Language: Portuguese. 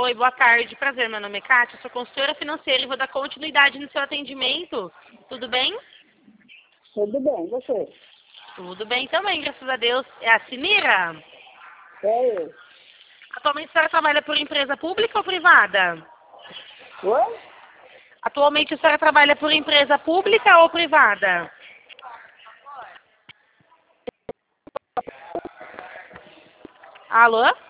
Oi, boa tarde. Prazer, meu nome é Kátia, sou consultora financeira e vou dar continuidade no seu atendimento. Tudo bem? Tudo bem, você? Tudo bem também, graças a Deus. É a Sinira? É eu. Atualmente a senhora trabalha por empresa pública ou privada? Oi? Atualmente a senhora trabalha por empresa pública ou privada? Alô?